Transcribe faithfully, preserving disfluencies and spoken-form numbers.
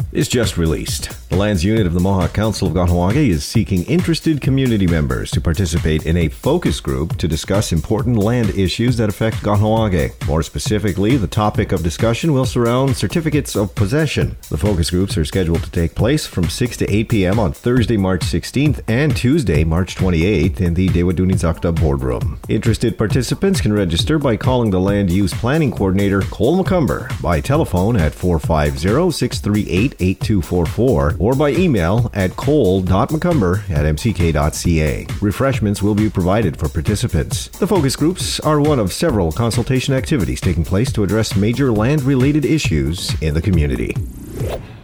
is just released. The Lands Unit of the Mohawk Council of Kahnawake is seeking interested community members to participate in a focus group to discuss important land issues that affect Kahnawake. More specifically, the topic of discussion will surround certificates of possession. The focus groups are scheduled to take place from six to eight p.m. on Thursday, March sixteenth and Tuesday, March twenty-eighth in the Dewaduni-Zakta boardroom. Interested participants can register by calling the Land Use Planning Coordinator, Cole McCumber, by telephone at four five zero, six three eight, eight two four four or by email at cole dot mccumber at m c k dot c a. Refreshments will be provided for participants. The focus groups are one of several consultation activities taking place to address major land-related issues in the community.